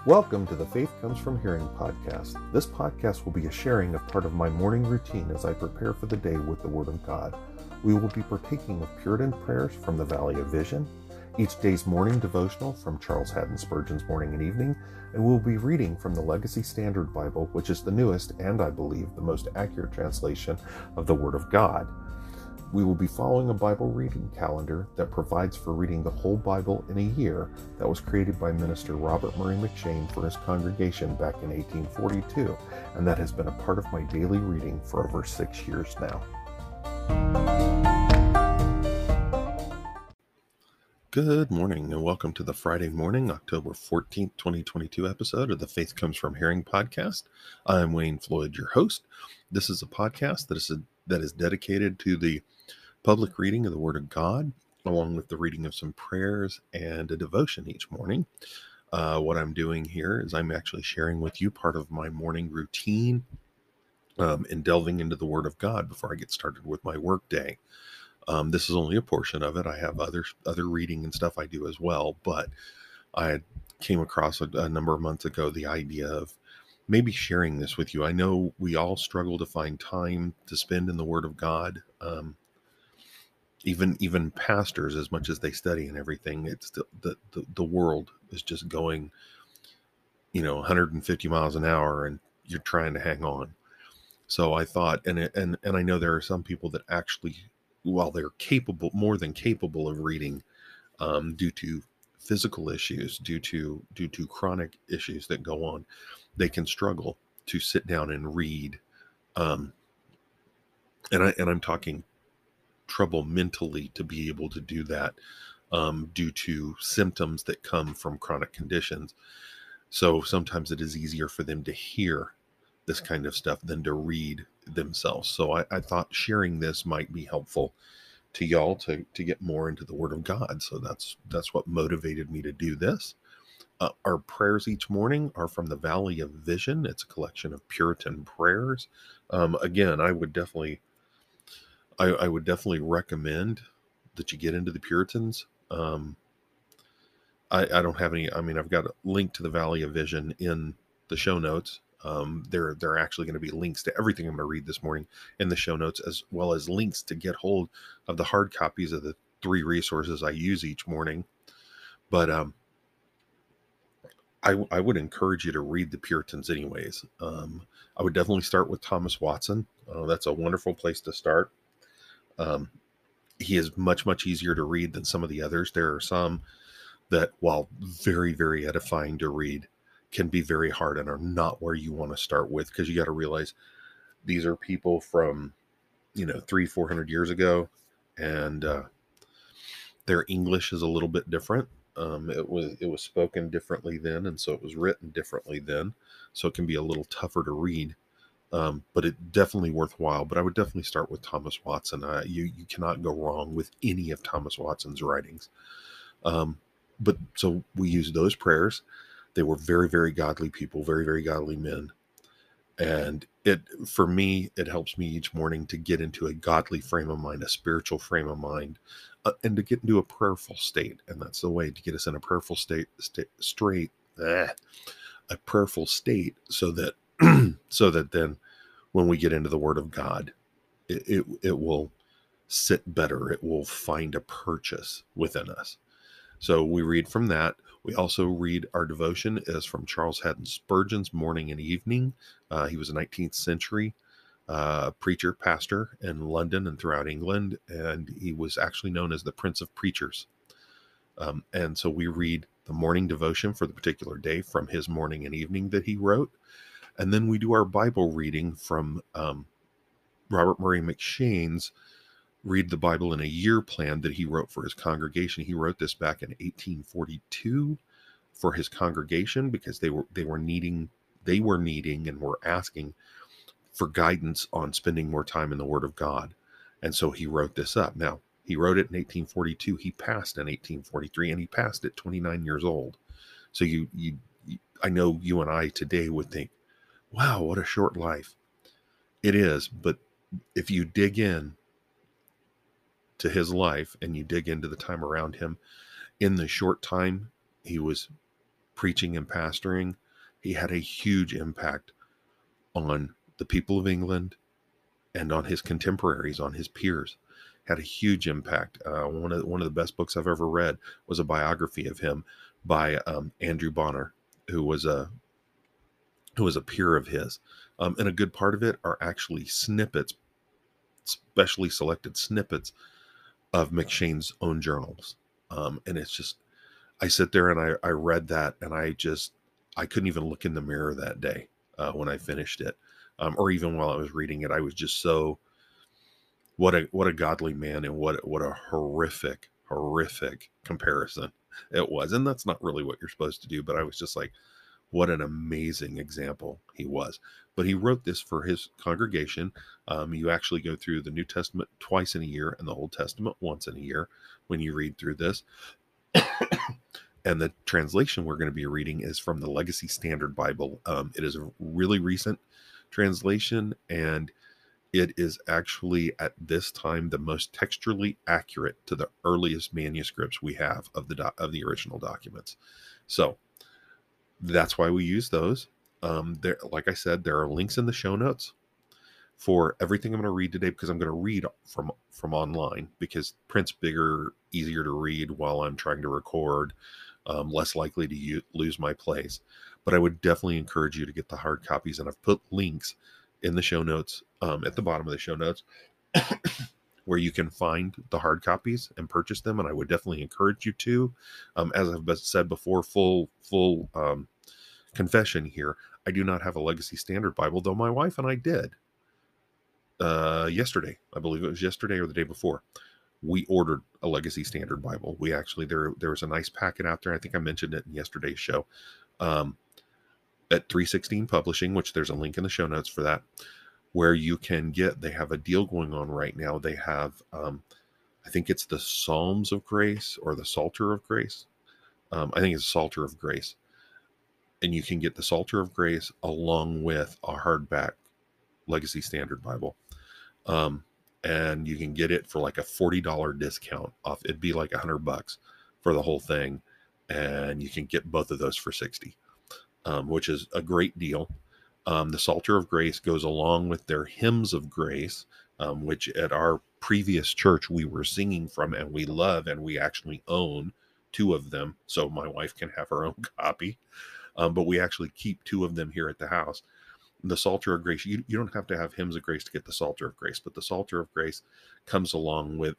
Welcome to the Faith Comes From Hearing podcast. This podcast will be a sharing of part of my morning routine as I prepare for the day with the Word of God. We will be partaking of Puritan prayers from the Valley of Vision, each day's morning devotional from Charles Haddon Spurgeon's Morning and Evening, and we'll be reading from the Legacy Standard Bible, which is the newest and, I believe, the most accurate translation of the Word of God. We will be following a Bible reading calendar that provides for reading the whole Bible in a year that was created by Minister Robert Murray M'Cheyne for his congregation back in 1842, and that has been a part of my daily reading for over 6 years now. Good morning and welcome to the Friday morning, October 14th, 2022 episode of the Faith Comes From Hearing podcast. I'm Wayne Floyd, your host. This is a podcast that is dedicated to the public reading of the Word of God, along with the reading of some prayers and a devotion each morning. What I'm doing here is I'm actually sharing with you part of my morning routine and delving into the Word of God before I get started with my work day. This is only a portion of it. I have other reading and stuff I do as well, but I came across a number of months ago the idea of maybe sharing this with you. I know we all struggle to find time to spend in the Word of God. Even pastors, as much as they study and everything, it's the world is just going, 150 miles an hour, and you're trying to hang on. So I thought, and I know there are some people that actually, while they're more than capable of reading, due to physical issues, due to chronic issues that go on, they can struggle to sit down and read. And I'm talking trouble mentally to be able to do that, due to symptoms that come from chronic conditions. So sometimes it is easier for them to hear this kind of stuff than to read themselves. So I thought sharing this might be helpful to y'all to get more into the Word of God. So that's what motivated me to do this. Our prayers each morning are from the Valley of Vision. It's a collection of Puritan prayers. Again, I would definitely recommend that you get into the Puritans. I don't have any. I mean, I've got a link to the Valley of Vision in the show notes. There are actually going to be links to everything I'm going to read this morning in the show notes, as well as links to get hold of the hard copies of the 3 resources I use each morning. But I would encourage you to read the Puritans anyways. I would definitely start with Thomas Watson. That's a wonderful place to start. He is much, much easier to read than some of the others. There are some that, while very, very edifying to read, can be very hard and are not where you want to start with, because you got to realize these are people from 300-400 years ago, and their English is a little bit different. It was spoken differently then, and so it was written differently then, so it can be a little tougher to read, but it definitely worthwhile. But I would definitely start with Thomas Watson. You cannot go wrong with any of Thomas Watson's writings. But so we use those prayers. They were very, very godly people, very, very godly men. And for me, it helps me each morning to get into a godly frame of mind, a spiritual frame of mind, and to get into a prayerful state. And that's the way to get us in a prayerful state, a prayerful state, so that so that then when we get into the Word of God, it will sit better. It will find a purchase within us. So we read from that. We also read, our devotion is from Charles Haddon Spurgeon's Morning and Evening. He was a 19th century preacher, pastor in London and throughout England, and he was actually known as the Prince of Preachers. And so we read the morning devotion for the particular day from his Morning and Evening that he wrote. And then we do our Bible reading from Robert Murray M'Cheyne's Read the Bible in a Year plan that he wrote for his congregation. He wrote this back in 1842 for his congregation, because they were needing and were asking for guidance on spending more time in the Word of God. And so he wrote this up. Now, he wrote it in 1842. He passed in 1843, and he passed at 29 years old. So I know you and I today would think, wow, what a short life. It is, but if you dig in to his life and you dig into the time around him, in the short time he was preaching and pastoring, he had a huge impact on the people of England and on his contemporaries, on his peers. Had a huge impact. One of the best books I've ever read was a biography of him by Andrew Bonner, who was a peer of his. And a good part of it are actually snippets, specially selected snippets of McCheyne's own journals. And it's just, I sit there and I read that, and I couldn't even look in the mirror that day when I finished it. Or even while I was reading it, I was just so, what a godly man, and what a horrific comparison it was. And that's not really what you're supposed to do, but I was just like, what an amazing example he was. But he wrote this for his congregation. You actually go through the New Testament twice in a year and the Old Testament once in a year when you read through this. And the translation we're going to be reading is from the Legacy Standard Bible. It is a really recent translation, and it is actually at this time the most textually accurate to the earliest manuscripts we have of the original documents. So that's why we use those. There, like I said, there are links in the show notes for everything I'm going to read today, because I'm going to read from online, because print's bigger, easier to read while I'm trying to record, less likely to lose my place. But I would definitely encourage you to get the hard copies, and I've put links in the show notes, at the bottom of the show notes, where you can find the hard copies and purchase them. And I would definitely encourage you to. As I've said before, full confession here, I do not have a Legacy Standard Bible, though my wife and I did. Yesterday, I believe it was yesterday or the day before, we ordered a Legacy Standard Bible. We actually, there was a nice packet out there. I think I mentioned it in yesterday's show, at 316 Publishing, which there's a link in the show notes for that, where you can they have a deal going on right now. They have, I think it's the Psalms of Grace or the Psalter of Grace. I think it's Psalter of Grace. And you can get the Psalter of Grace along with a hardback Legacy Standard Bible. And you can get it for like a $40 discount off. It'd be like $100 for the whole thing. And you can get both of those for $60, which is a great deal. The Psalter of Grace goes along with their Hymns of Grace, which at our previous church we were singing from, and we love, and we actually own 2 of them. So my wife can have her own copy. But we actually keep 2 of them here at the house. The Psalter of Grace, you don't have to have Hymns of Grace to get the Psalter of Grace, but the Psalter of Grace comes along with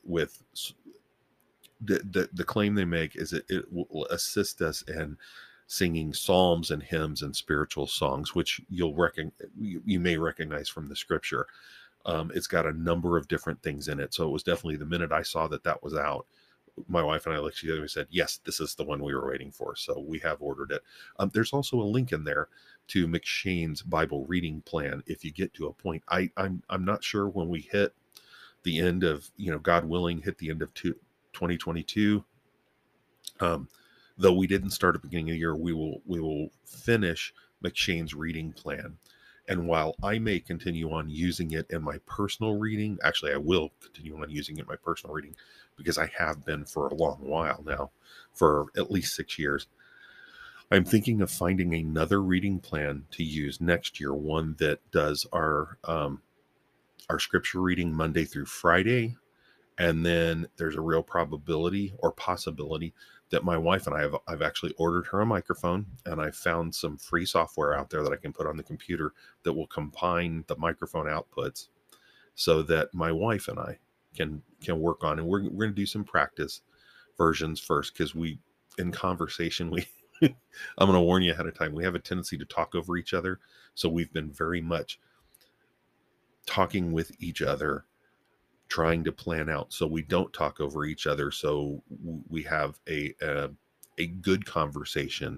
the claim they make is it will assist us in singing psalms and hymns and spiritual songs, which you may recognize from the scripture. It's got a number of different things in it. So it was definitely, the minute I saw that was out, my wife and I looked together and said, yes, this is the one we were waiting for. So we have ordered it. There's also a link in there to McCheyne's Bible reading plan. If you get to a point, I'm not sure when we hit the end of, God willing, hit the end of 2022. Though we didn't start at the beginning of the year, we will finish McCheyne's reading plan. And while I may continue on using it in my personal reading, actually I will continue on using it in my personal reading, because I have been for a long while now, for at least 6 years. I'm thinking of finding another reading plan to use next year, one that does our scripture reading Monday through Friday. And then there's a real probability or possibility that my wife and I've actually ordered her a microphone, and I found some free software out there that I can put on the computer that will combine the microphone outputs so that my wife and I can work on. And we're going to do some practice versions first, because in conversation, I'm going to warn you ahead of time, we have a tendency to talk over each other. So we've been very much talking with each other, trying to plan out so we don't talk over each other, so we have a good conversation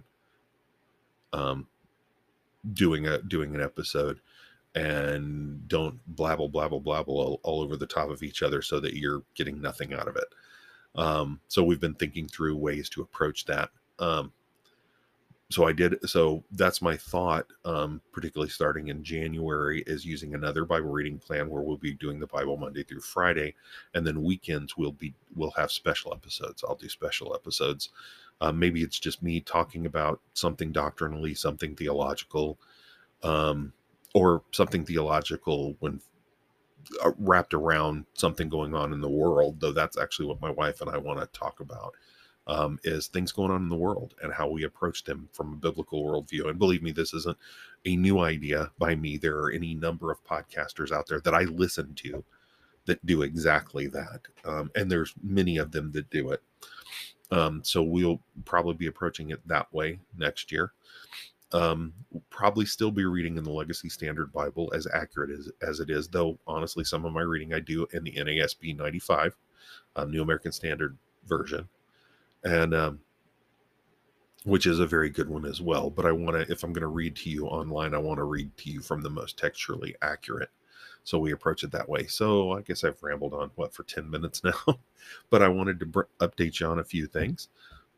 doing an episode, and don't blabble all over the top of each other so that you're getting nothing out of it. So we've been thinking through ways to approach that. So that's my thought, particularly starting in January, is using another Bible reading plan where we'll be doing the Bible Monday through Friday, and then weekends we'll have special episodes. I'll do special episodes Maybe it's just me talking about something doctrinally, something theological, um, or something theological when wrapped around something going on in the world, though that's actually what my wife and I want to talk about, is things going on in the world and how we approach them from a biblical worldview. And believe me, this isn't a new idea by me. There are any number of podcasters out there that I listen to that do exactly that. And there's many of them that do it. So we'll probably be approaching it that way next year. We'll probably still be reading in the Legacy Standard Bible as accurate as it is, though honestly, some of my reading I do in the NASB 95, New American Standard Version, and which is a very good one as well. But I want to, if I'm going to read to you online, I want to read to you from the most textually accurate. So we approach it that way. So I guess I've rambled on for 10 minutes now, but I wanted to update you on a few things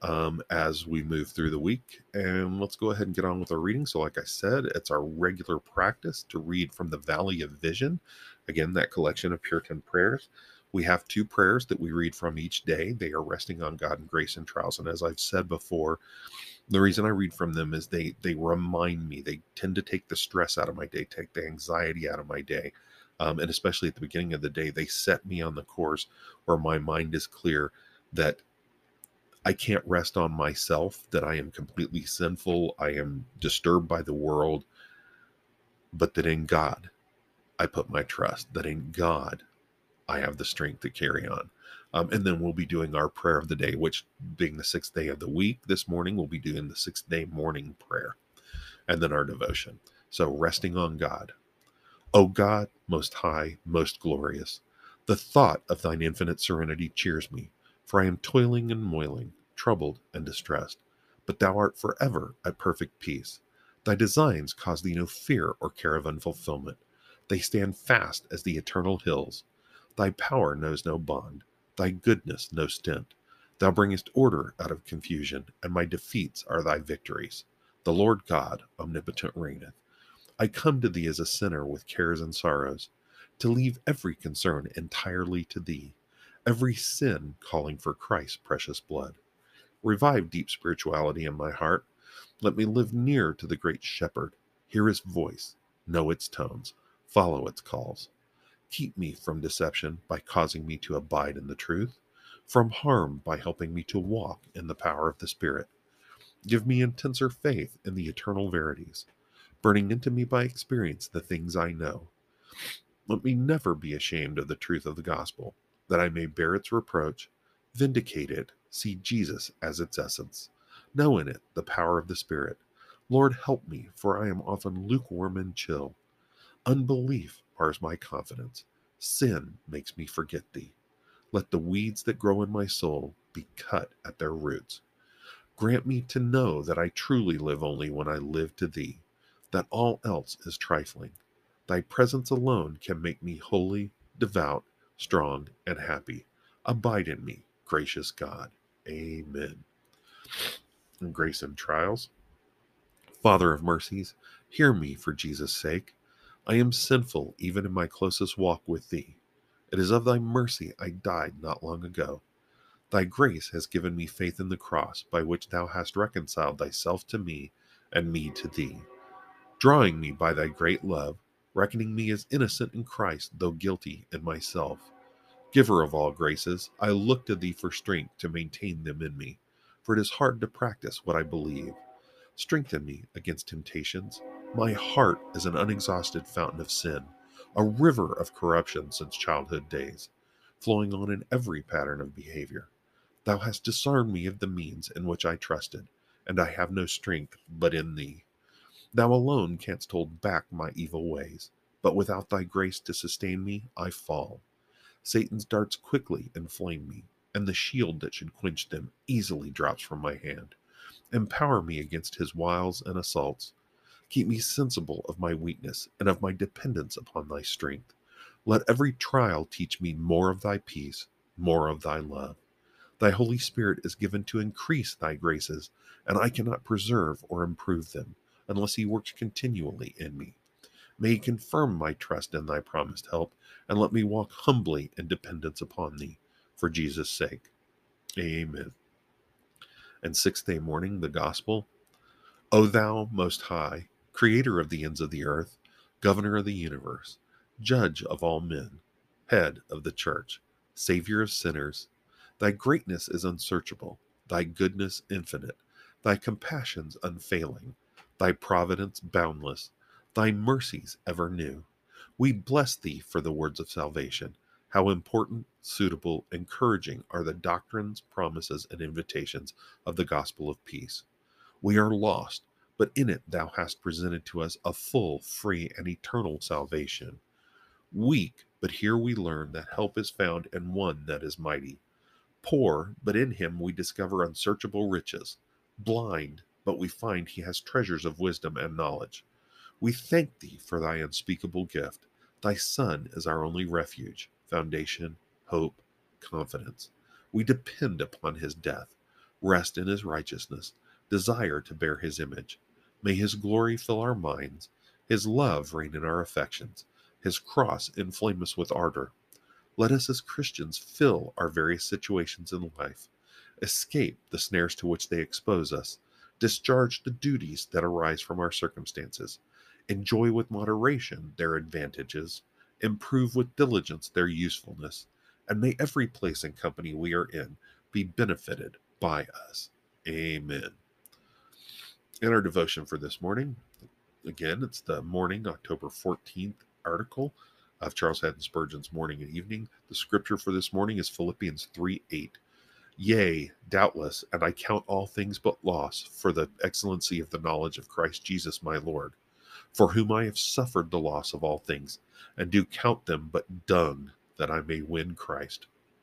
as we move through the week. And let's go ahead and get on with our reading. So like I said, it's our regular practice to read from the Valley of Vision. Again, that collection of Puritan prayers. We have 2 prayers that we read from each day. They are resting on God and grace and trials. And as I've said before, the reason I read from them is they remind me. They tend to take the stress out of my day, take the anxiety out of my day. And especially at the beginning of the day, they set me on the course where my mind is clear that I can't rest on myself, that I am completely sinful, I am disturbed by the world, but that in God I put my trust, that in God I have the strength to carry on. And then we'll be doing our prayer of the day, which being the 6th day of the week, this morning we'll be doing the 6th day morning prayer, and then our devotion. So resting on God. O God, most high, most glorious, the thought of thine infinite serenity cheers me, for I am toiling and moiling, troubled and distressed. But thou art forever at perfect peace. Thy designs cause thee no fear or care of unfulfillment. They stand fast as the eternal hills. Thy power knows no bond, thy goodness no stint. Thou bringest order out of confusion, and my defeats are thy victories. The Lord God omnipotent reigneth. I come to thee as a sinner with cares and sorrows, to leave every concern entirely to thee, every sin calling for Christ's precious blood. Revive deep spirituality in my heart. Let me live near to the great shepherd, hear his voice, know its tones, follow its calls. Keep me from deception by causing me to abide in the truth, from harm by helping me to walk in the power of the Spirit. Give me intenser faith in the eternal verities, burning into me by experience the things I know. Let me never be ashamed of the truth of the gospel, that I may bear its reproach, vindicate it, see Jesus as its essence, know in it the power of the Spirit. Lord, help me, for I am often lukewarm and chill. Unbelief mars my confidence. Sin makes me forget thee. Let the weeds that grow in my soul be cut at their roots. Grant me to know that I truly live only when I live to thee, that all else is trifling. Thy presence alone can make me holy, devout, strong, and happy. Abide in me, gracious God. Amen. And grace and trials. Father of mercies, hear me for Jesus' sake. I am sinful even in my closest walk with thee. It is of thy mercy I died not long ago. Thy grace has given me faith in the cross, by which thou hast reconciled thyself to me, and me to thee, drawing me by thy great love, reckoning me as innocent in Christ, though guilty in myself. Giver of all graces, I look to thee for strength to maintain them in me, for it is hard to practice what I believe. Strengthen me against temptations. My heart is an unexhausted fountain of sin, a river of corruption since childhood days, flowing on in every pattern of behavior. Thou hast disarmed me of the means in which I trusted, and I have no strength but in thee. Thou alone canst hold back my evil ways, but without thy grace to sustain me, I fall. Satan's darts quickly inflame me, and the shield that should quench them easily drops from my hand. Empower me against his wiles and assaults. Keep me sensible of my weakness and of my dependence upon thy strength. Let every trial teach me more of thy peace, more of thy love. Thy Holy Spirit is given to increase thy graces, and I cannot preserve or improve them unless he works continually in me. May he confirm my trust in thy promised help, and let me walk humbly in dependence upon thee, for Jesus' sake. Amen. And sixth day morning, the gospel. O thou most high, creator of the ends of the earth, governor of the universe, judge of all men, head of the church, savior of sinners, thy greatness is unsearchable, thy goodness infinite, thy compassions unfailing, thy providence boundless, thy mercies ever new. We bless thee for the words of salvation. How important, suitable, encouraging are the doctrines, promises, and invitations of the gospel of peace. We are lost, but in it thou hast presented to us a full, free, and eternal salvation. Weak, but here we learn that help is found in one that is mighty. Poor, but in him we discover unsearchable riches. Blind, but we find he has treasures of wisdom and knowledge. We thank thee for thy unspeakable gift. Thy Son is our only refuge, foundation, hope, confidence. We depend upon his death, rest in his righteousness, desire to bear his image. May his glory fill our minds, his love reign in our affections, his cross inflame us with ardor. Let us as Christians fill our various situations in life, escape the snares to which they expose us, discharge the duties that arise from our circumstances, enjoy with moderation their advantages, improve with diligence their usefulness, and may every place and company we are in be benefited by us. Amen. And our devotion for this morning, again, it's the morning, October 14th article of Charles Haddon Spurgeon's Morning and Evening. The scripture for this morning is Philippians 3:8. Yea, doubtless, and I count all things but loss for the excellency of the knowledge of Christ Jesus my Lord, for whom I have suffered the loss of all things, and do count them but dung, that I may win Christ.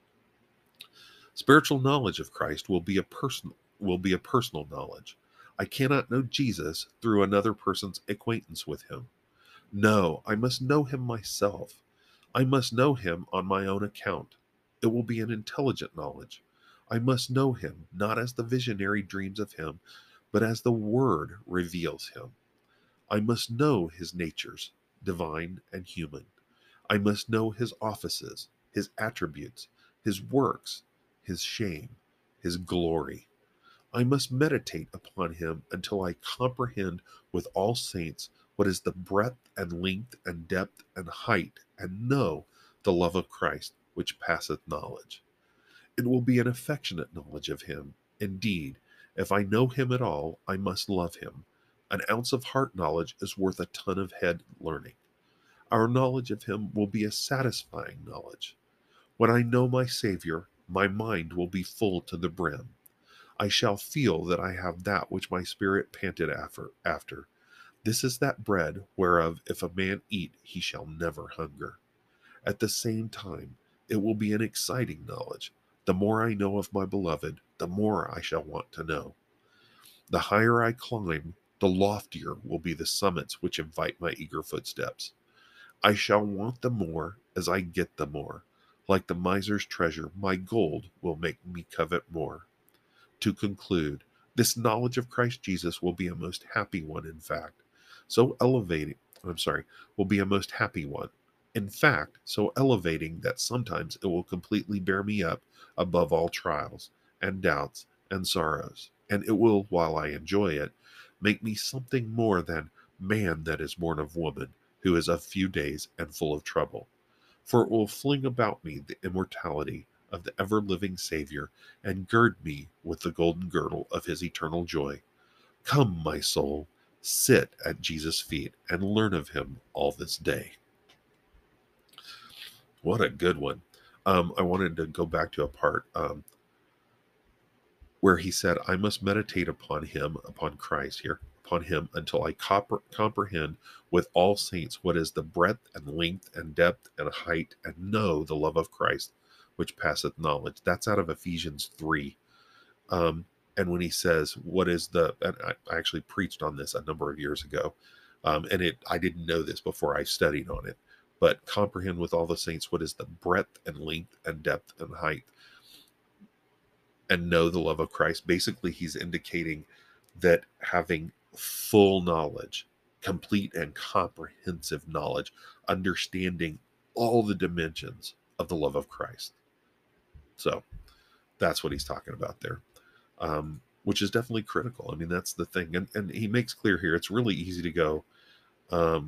Spiritual knowledge of Christ will be a personal knowledge. I cannot know Jesus through another person's acquaintance with him. No, I must know him myself. I must know him on my own account. It will be an intelligent knowledge. I must know him not as the visionary dreams of him, but as the Word reveals him. I must know his natures, divine and human. I must know his offices, his attributes, his works, his shame, his glory. I must meditate upon him until I comprehend with all saints what is the breadth and length and depth and height, and know the love of Christ which passeth knowledge. It will be an affectionate knowledge of him. Indeed, if I know him at all, I must love him. An ounce of heart knowledge is worth a ton of head learning. Our knowledge of him will be a satisfying knowledge. When I know my Savior, my mind will be full to the brim. I shall feel that I have that which my spirit panted after. This is that bread whereof if a man eat, he shall never hunger. At the same time, it will be an exciting knowledge. The more I know of my beloved, the more I shall want to know. The higher I climb, the loftier will be the summits which invite my eager footsteps. I shall want the more as I get the more. Like the miser's treasure, my gold will make me covet more. To conclude, this knowledge of Christ Jesus will be a most happy one, in fact. Will be a most happy one. In fact, so elevating that sometimes it will completely bear me up above all trials and doubts and sorrows. And it will, while I enjoy it, make me something more than man that is born of woman, who is of few days and full of trouble. For it will fling about me the immortality of the ever-living Savior, and gird me with the golden girdle of his eternal joy. Come, my soul, sit at Jesus' feet, and learn of him all this day. What a good one. I wanted to go back to a part where he said, I must meditate upon him, upon Christ here, upon him, until I comprehend with all saints what is the breadth and length and depth and height, and know the love of Christ, which passeth knowledge. That's out of Ephesians 3. And when he says, what is the, and I actually preached on this a number of years ago, I didn't know this before I studied on it, but comprehend with all the saints what is the breadth and length and depth and height, and know the love of Christ. Basically, he's indicating that having full knowledge, complete and comprehensive knowledge, understanding all the dimensions of the love of Christ. So that's what he's talking about there. which is definitely critical. I mean, that's the thing. And he makes clear here, it's really easy to go, um,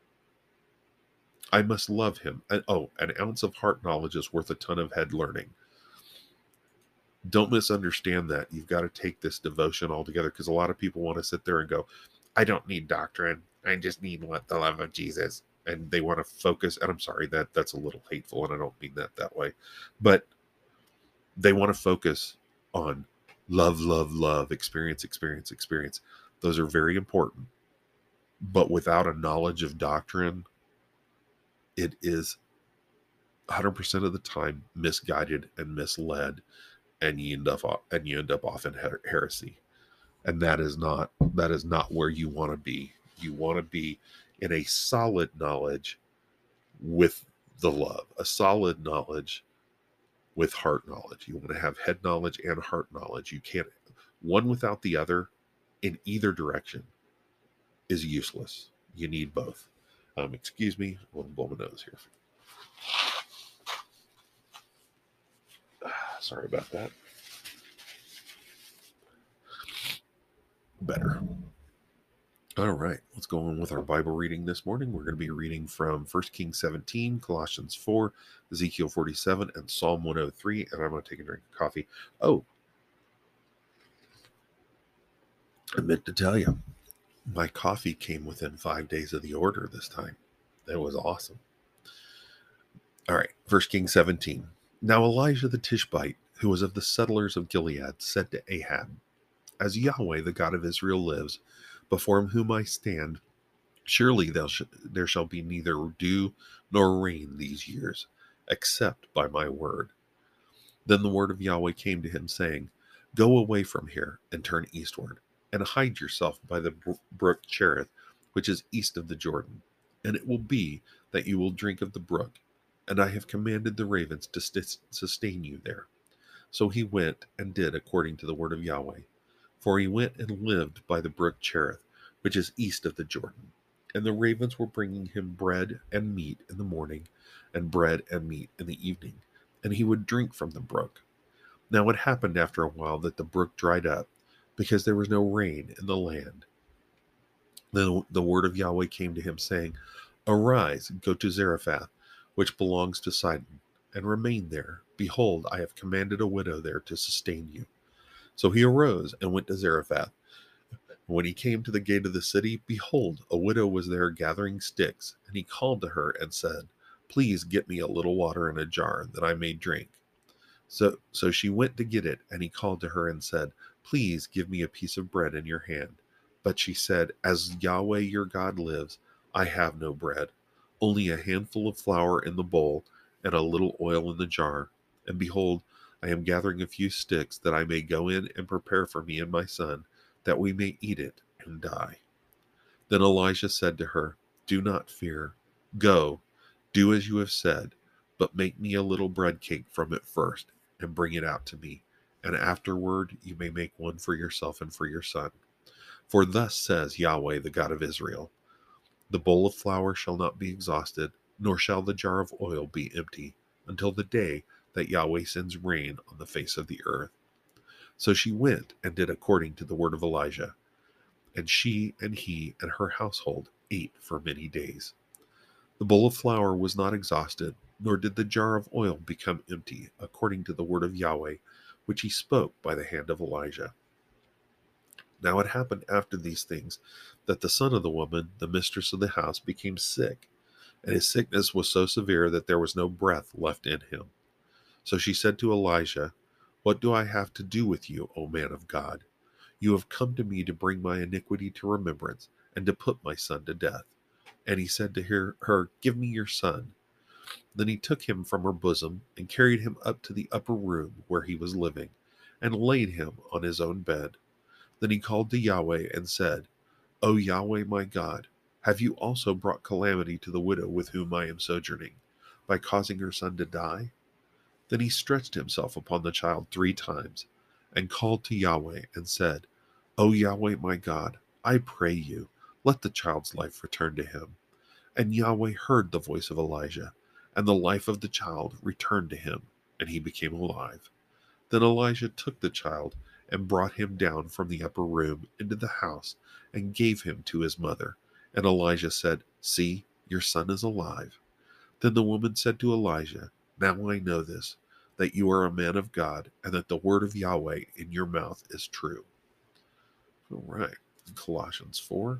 I must love him. And, oh, an ounce of heart knowledge is worth a ton of head learning. Don't misunderstand that. You've got to take this devotion altogether, because a lot of people want to sit there and go, I don't need doctrine. I just need what the love of Jesus. And they want to focus. And I'm sorry, that's a little hateful, and I don't mean that way. But they want to focus on love, love, love, experience, experience, experience. Those are very important. But without a knowledge of doctrine, it is 100% of the time misguided and misled, and you end up off in heresy. And that is not where you want to be. You want to be in a solid knowledge with the love, a solid knowledge with heart knowledge. You want to have head knowledge and heart knowledge. You can't, one without the other in either direction is useless. You need both. Excuse me, I'm going to blow my nose here. Sorry about that. Better. All right, let's go on with our Bible reading this morning. We're going to be reading from 1 Kings 17, Colossians 4, Ezekiel 47, and Psalm 103. And I'm going to take a drink of coffee. Oh, I meant to tell you, my coffee came within 5 days of the order this time. That was awesome. All right, 1 Kings 17. Now Elijah the Tishbite, who was of the settlers of Gilead, said to Ahab, as Yahweh, the God of Israel, lives, before whom I stand, surely there shall be neither dew nor rain these years, except by my word. Then the word of Yahweh came to him, saying, go away from here and turn eastward, and hide yourself by the brook Cherith, which is east of the Jordan. And it will be that you will drink of the brook, and I have commanded the ravens to sustain you there. So he went and did according to the word of Yahweh. For he went and lived by the brook Cherith, which is east of the Jordan. And the ravens were bringing him bread and meat in the morning, and bread and meat in the evening, and he would drink from the brook. Now it happened after a while that the brook dried up, because there was no rain in the land. Then the word of Yahweh came to him, saying, arise, go to Zarephath, which belongs to Sidon, and remain there. Behold, I have commanded a widow there to sustain you. So he arose and went to Zarephath. When he came to the gate of the city, behold, a widow was there gathering sticks, and he called to her and said, please get me a little water in a jar, that I may drink. So she went to get it, and he called to her and said, please give me a piece of bread in your hand. But she said, as Yahweh your God lives, I have no bread, only a handful of flour in the bowl, and a little oil in the jar. And behold, I am gathering a few sticks, that I may go in and prepare for me and my son, that we may eat it and die. Then Elijah said to her, do not fear. Go, do as you have said, but make me a little bread cake from it first, and bring it out to me, and afterward you may make one for yourself and for your son. For thus says Yahweh, the God of Israel, the bowl of flour shall not be exhausted, nor shall the jar of oil be empty, until the day that Yahweh sends rain on the face of the earth. So she went and did according to the word of Elijah, and she and he and her household ate for many days. The bowl of flour was not exhausted, nor did the jar of oil become empty, according to the word of Yahweh, which he spoke by the hand of Elijah. Now it happened after these things, that the son of the woman, the mistress of the house, became sick, and his sickness was so severe that there was no breath left in him. So she said to Elijah, what do I have to do with you, O man of God? You have come to me to bring my iniquity to remembrance, and to put my son to death. And he said to her, give me your son. Then he took him from her bosom, and carried him up to the upper room where he was living, and laid him on his own bed. Then he called to Yahweh and said, O Yahweh my God, have you also brought calamity to the widow with whom I am sojourning, by causing her son to die? Then he stretched himself upon the child 3 times, and called to Yahweh and said, O Yahweh my God, I pray you, let the child's life return to him. And Yahweh heard the voice of Elijah, and the life of the child returned to him, and he became alive. Then Elijah took the child and brought him down from the upper room into the house and gave him to his mother. And Elijah said, "See, your son is alive." Then the woman said to Elijah, "Now I know this, that you are a man of God, and that the word of Yahweh in your mouth is true." All right, Colossians 4.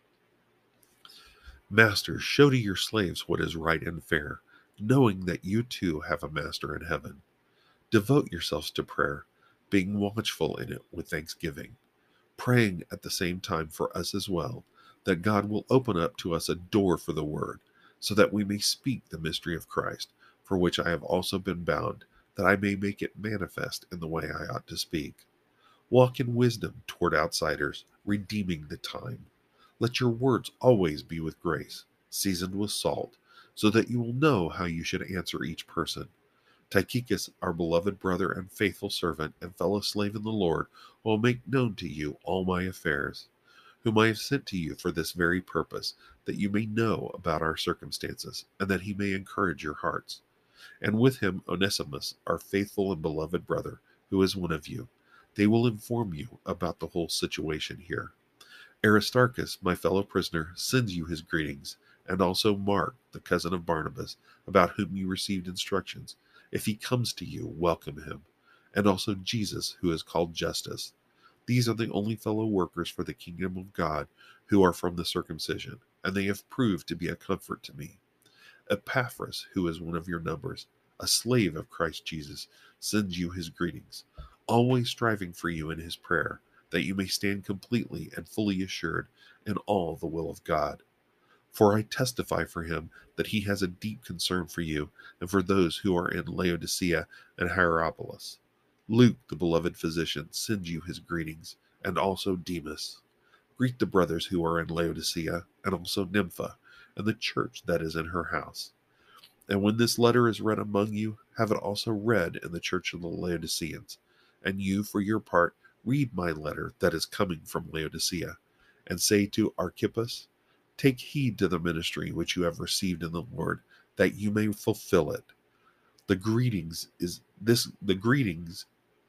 Masters, show to your slaves what is right and fair, knowing that you too have a master in heaven. Devote yourselves to prayer, being watchful in it with thanksgiving, praying at the same time for us as well, that God will open up to us a door for the word, so that we may speak the mystery of Christ, for which I have also been bound, that I may make it manifest in the way I ought to speak. Walk in wisdom toward outsiders, redeeming the time. Let your words always be with grace, seasoned with salt, so that you will know how you should answer each person. Tychicus, our beloved brother and faithful servant and fellow slave in the Lord, will make known to you all my affairs, whom I have sent to you for this very purpose, that you may know about our circumstances, and that he may encourage your hearts. And with him Onesimus, our faithful and beloved brother, who is one of you. They will inform you about the whole situation here. Aristarchus, my fellow prisoner, sends you his greetings, and also Mark, the cousin of Barnabas, about whom you received instructions. If he comes to you, welcome him. And also Jesus, who is called Justus. These are the only fellow workers for the kingdom of God who are from the circumcision, and they have proved to be a comfort to me. Epaphras, who is one of your numbers, a slave of Christ Jesus, sends you his greetings, always striving for you in his prayer, that you may stand completely and fully assured in all the will of God. For I testify for him that he has a deep concern for you and for those who are in Laodicea and Hierapolis. Luke, the beloved physician, sends you his greetings, and also Demas. Greet the brothers who are in Laodicea, and also Nympha, and the church that is in her house. And when this letter is read among you, have it also read in the church of the Laodiceans. And you, for your part, read my letter that is coming from Laodicea, and say to Archippus, "Take heed to the ministry which you have received in the Lord, that you may fulfill it." The greetings is this the greetings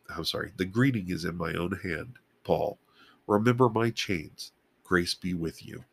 the greeting is in my own hand, Paul. Remember my chains. Grace be with you.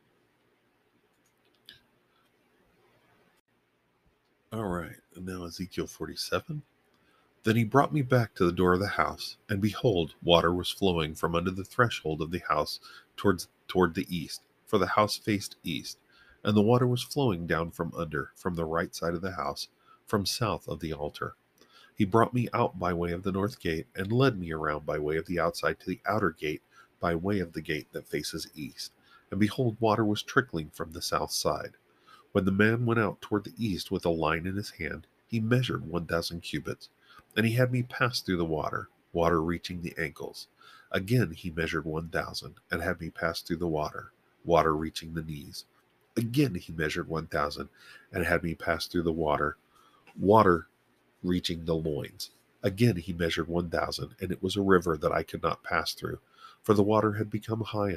All right, and now Ezekiel 47. Then he brought me back to the door of the house, and behold, water was flowing from under the threshold of the house toward the east, for the house faced east, and the water was flowing down from under, from the right side of the house, from south of the altar. He brought me out by way of the north gate, and led me around by way of the outside to the outer gate, by way of the gate that faces east. And behold, water was trickling from the south side. When the man went out toward the east with a line in his hand, he measured 1,000 cubits, and he had me pass through the water, water reaching the ankles. Again he measured 1,000, and had me pass through the water, water reaching the knees. Again he measured 1,000, and had me pass through the water, water reaching the loins. Again he measured 1,000, and it was a river that I could not pass through, for the water had become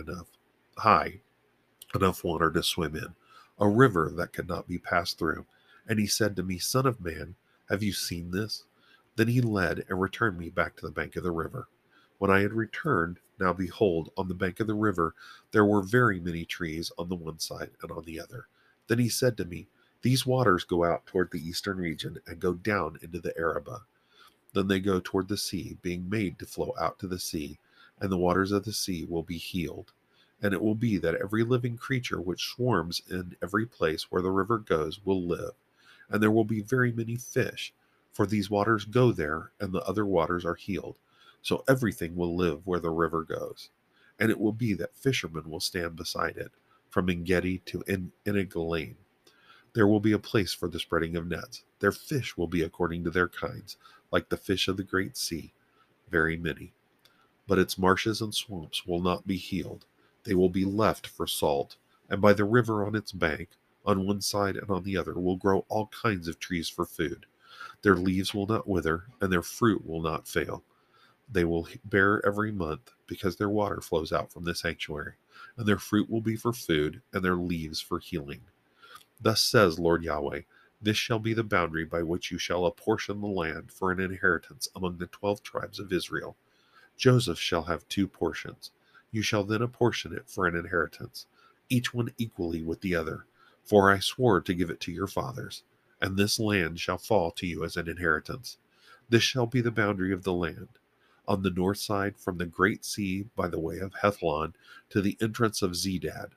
high enough water to swim in, a river that could not be passed through. And he said to me, "Son of man, have you seen this?" Then he led and returned me back to the bank of the river. When I had returned, now behold, on the bank of the river there were very many trees on the one side and on the other. Then he said to me, "These waters go out toward the eastern region and go down into the Arabah. Then they go toward the sea, being made to flow out to the sea, and the waters of the sea will be healed. And it will be that every living creature which swarms in every place where the river goes will live. And there will be very many fish, for these waters go there, and the other waters are healed. So everything will live where the river goes. And it will be that fishermen will stand beside it, from Engedi to Eneglaim. There will be a place for the spreading of nets. Their fish will be according to their kinds, like the fish of the great sea, very many. But its marshes and swamps will not be healed. They will be left for salt, and by the river on its bank, on one side and on the other, will grow all kinds of trees for food. Their leaves will not wither, and their fruit will not fail. They will bear every month, because their water flows out from the sanctuary, and their fruit will be for food, and their leaves for healing. Thus says Lord Yahweh, this shall be the boundary by which you shall apportion the land for an inheritance among the 12 tribes of Israel. Joseph shall have 2 portions. You shall then apportion it for an inheritance, each one equally with the other. For I swore to give it to your fathers, and this land shall fall to you as an inheritance. This shall be the boundary of the land. On the north side, from the great sea by the way of Hethlon to the entrance of Zedad,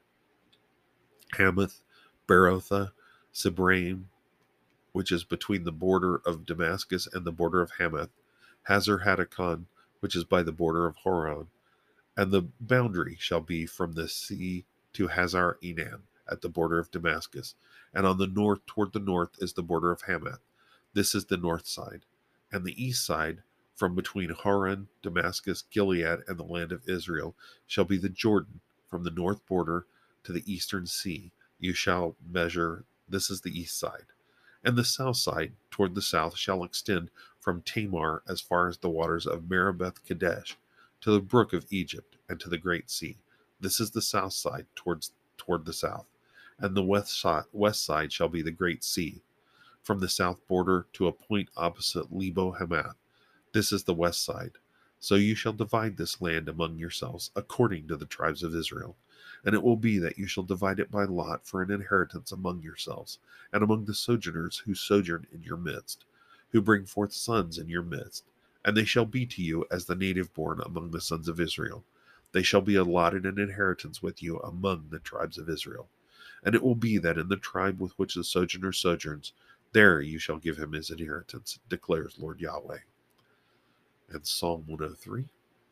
Hamath, Berotha, Sibraim, which is between the border of Damascus and the border of Hamath, Hazar Hatticon, which is by the border of Horon, and the boundary shall be from the sea to Hazar Enan at the border of Damascus, and on the north toward the north is the border of Hamath. This is the north side, and the east side from between Haran, Damascus, Gilead, and the land of Israel shall be the Jordan from the north border to the eastern sea. You shall measure, this is the east side. And the south side toward the south shall extend from Tamar as far as the waters of Meribeth Kadesh to the brook of Egypt and to the great sea. This is the south side toward the south. And the west side shall be the great sea, from the south border to a point opposite Lebo Hamath. This is the west side. So you shall divide this land among yourselves according to the tribes of Israel. And it will be that you shall divide it by lot for an inheritance among yourselves, and among the sojourners who sojourn in your midst, who bring forth sons in your midst. And they shall be to you as the native born among the sons of Israel. They shall be allotted an inheritance with you among the tribes of Israel. And it will be that in the tribe with which the sojourner sojourns, there you shall give him his inheritance, declares Lord Yahweh. And Psalm 103.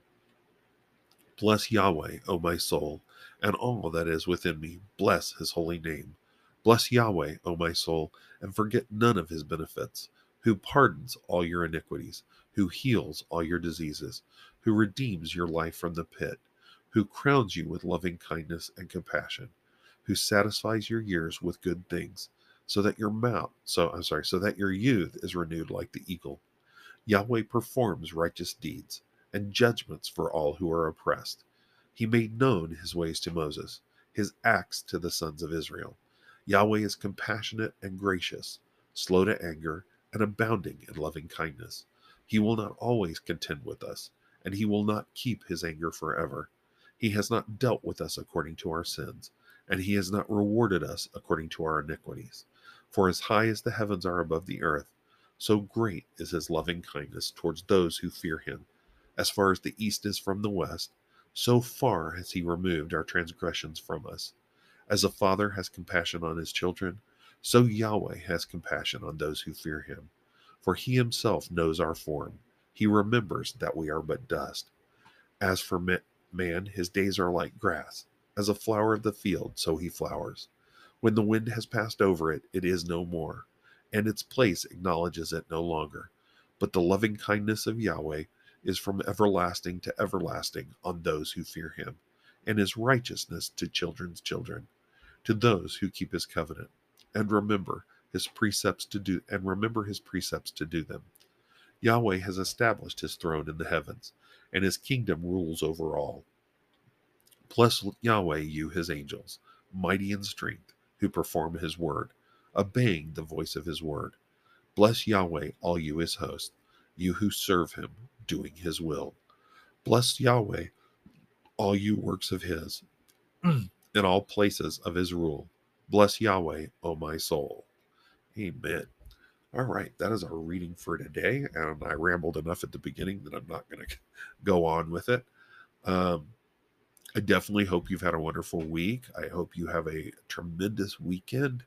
Bless Yahweh, O my soul, and all that is within me. Bless his holy name. Bless Yahweh, O my soul, and forget none of his benefits, who pardons all your iniquities, who heals all your diseases, who redeems your life from the pit, who crowns you with loving kindness and compassion, who satisfies your years with good things, so that your youth is renewed like the eagle. Yahweh performs righteous deeds and judgments for all who are oppressed. He made known his ways to Moses, his acts to the sons of Israel. Yahweh is compassionate and gracious, slow to anger, and abounding in loving kindness. He will not always contend with us, and he will not keep his anger forever. He has not dealt with us according to our sins, and he has not rewarded us according to our iniquities. For as high as the heavens are above the earth, so great is his loving kindness towards those who fear him. As far as the east is from the west, so far has he removed our transgressions from us. As a father has compassion on his children, so Yahweh has compassion on those who fear him. For he himself knows our form. He remembers that we are but dust. As for man, his days are like grass. As a flower of the field, so he flowers. When the wind has passed over it, it is no more, and its place acknowledges it no longer. But the loving kindness of Yahweh is from everlasting to everlasting on those who fear him, and his righteousness to children's children, to those who keep his covenant, and remember his precepts to do them. Yahweh has established his throne in the heavens, and his kingdom rules over all. Bless Yahweh, you his angels, mighty in strength, who perform his word, obeying the voice of his word. Bless Yahweh, all you his hosts, you who serve him, doing his will. Bless Yahweh, all you works of his, in all places of his rule. Bless Yahweh, O my soul. Amen. All right, that is our reading for today, and I rambled enough at the beginning that I'm not going to go on with it. I definitely hope you've had a wonderful week. I hope you have a tremendous weekend.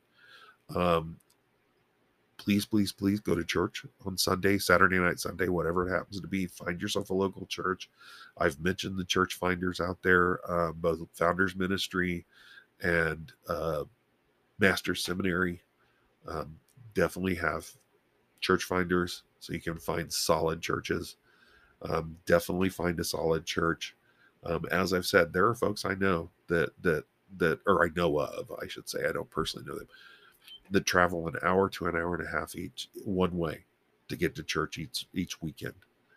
Please go to church on Sunday, Saturday night, Sunday, whatever it happens to be. Find yourself a local church. I've mentioned the church finders out there, both Founders Ministry and Master Seminary. Definitely have church finders so you can find solid churches. Definitely find a solid church. As I've said, there are folks I know that or I know of, I should say, I don't personally know them, that travel an hour to an hour and a half each one way to get to church each weekend.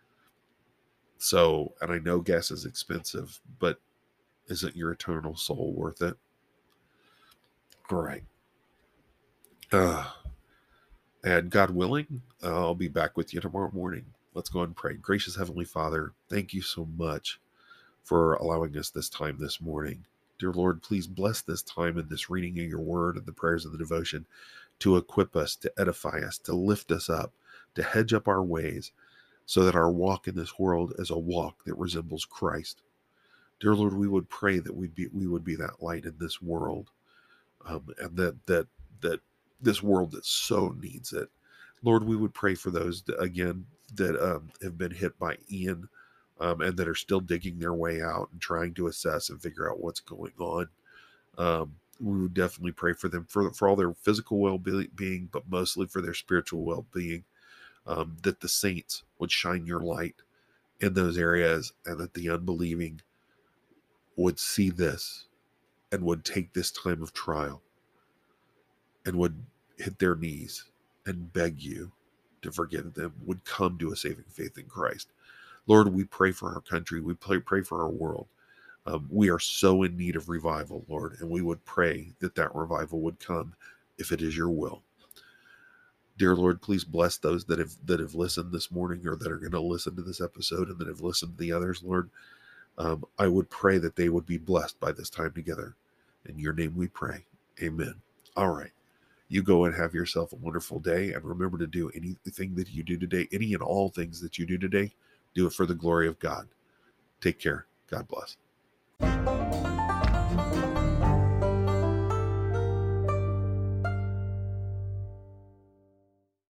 So, and I know gas is expensive, but isn't your eternal soul worth it? All right. And God willing, I'll be back with you tomorrow morning. Let's go and pray. Gracious Heavenly Father, thank you so much for allowing us this time this morning. Dear Lord, please bless this time and this reading of your word and the prayers of the devotion to equip us, to edify us, to lift us up, to hedge up our ways, so that our walk in this world is a walk that resembles Christ. Dear Lord, we would pray that we would be that light in this world, and that this world that so needs it. Lord, we would pray for those that have been hit by Ian, and that are still digging their way out and trying to assess and figure out what's going on. We would definitely pray for them for all their physical well-being, but mostly for their spiritual well-being. That the saints would shine your light in those areas, and that the unbelieving would see this and would take this time of trial and would hit their knees and beg you to forgive them, would come to a saving faith in Christ. Lord, we pray for our country. We pray for our world. We are so in need of revival, Lord, and we would pray that that revival would come if it is your will. Dear Lord, please bless those that have listened this morning, or that are going to listen to this episode, and that have listened to the others, Lord. I would pray that they would be blessed by this time together. In your name we pray. Amen. All right. You go and have yourself a wonderful day, and remember to do anything that you do today, any and all things that you do today, do it for the glory of God. Take care. God bless.